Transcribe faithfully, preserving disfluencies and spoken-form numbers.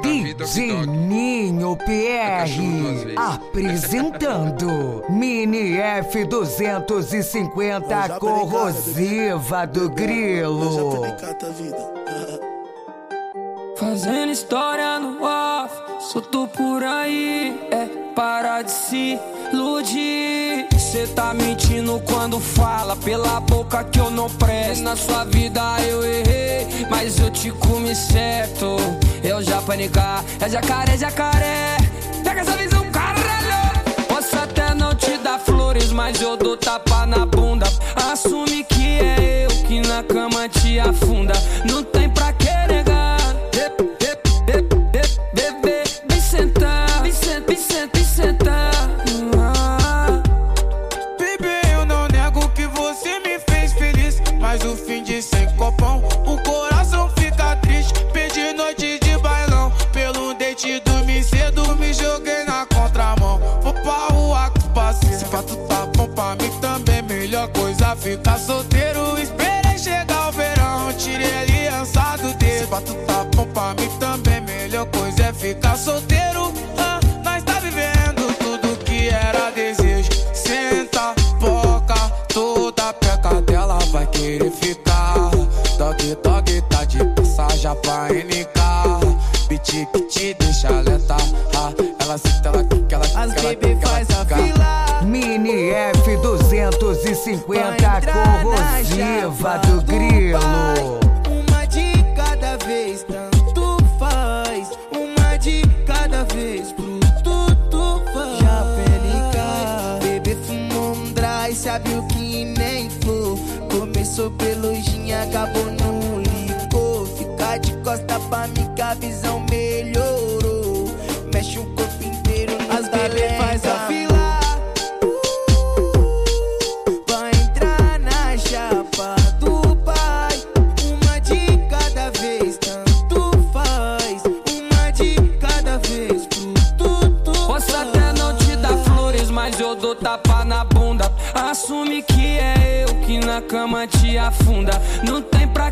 D J Ninho P R apresentando Mini F duzentos e cinquenta corrosiva do Grilo. Fazendo história no off, solto por aí, é para de se iludir. Cê tá mentindo quando fala pela boca que eu não presto. Na sua vida eu errei, mas eu te comi certo. Eu já panicar, é jacaré, jacaré. Pega essa visão, caralho. Posso até não te dar flores, mas eu dou tapa na bunda. Assume que é eu que na cama te afunda. Não tem pra que negar. Mas o fim de sem copão, o coração fica triste. Perdi noite de bailão, pelo date dormi cedo, me joguei na contramão. Vou pra rua com parceiro, se fato tá bom pra mim também. Melhor coisa ficar solteiro, esperei chegar o verão, tirei a aliança do dedo. Se fato tá bom pra mim também, melhor coisa é ficar solteiro. Ah, nós tá vivendo tudo que era desejo. Senta, boca, toda peca dela vai querer ficar. Dog, dog, tá de passagem pra N K. Beat que te deixa lenta. Ah, ela senta, ela quica, ela quica. As bebê faz a fila. Mini F duzentos e cinquenta corrosiva do Grilo. Uma de cada vez, tanto faz. Uma de cada vez, pro tudo faz. Já pelica, bebê fumou um dry, sabe o que nem for. Começou pelo gin, acabou no licor. Fica de costa pra mim que a visão melhorou. Mexe o corpo inteiro, as bebê faz a fila. Vai entrar na chapa do pai. Uma de cada vez, tanto faz. Uma de cada vez, pro tudo. Posso até não te dar flores, mas eu dou tapa na bunda. Assume que é eu que na cama te afunda. Não tem pra